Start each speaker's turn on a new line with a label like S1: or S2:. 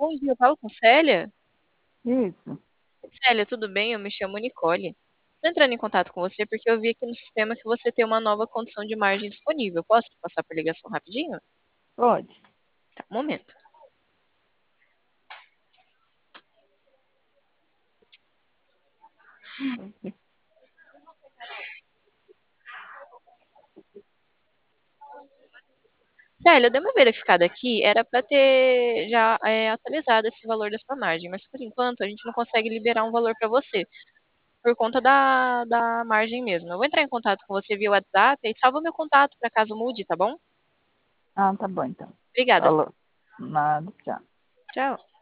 S1: bom dia, eu falo com Célia.
S2: Isso.
S1: Célia, tudo bem? Eu me chamo Nicole. Estou entrando em contato com você porque eu vi aqui no sistema que você tem uma nova condição de margem disponível. Posso te passar por ligação rapidinho?
S2: Pode.
S1: Tá, um momento. Célia, eu dei uma verificada aqui, era para ter já atualizado esse valor da sua margem, mas por enquanto a gente não consegue liberar um valor para você, por conta da margem mesmo. Eu vou entrar em contato com você via WhatsApp e salva meu contato para caso mude, tá bom?
S2: Ah, tá bom então.
S1: Obrigada.
S2: Falou. Nada, tchau.
S1: Tchau.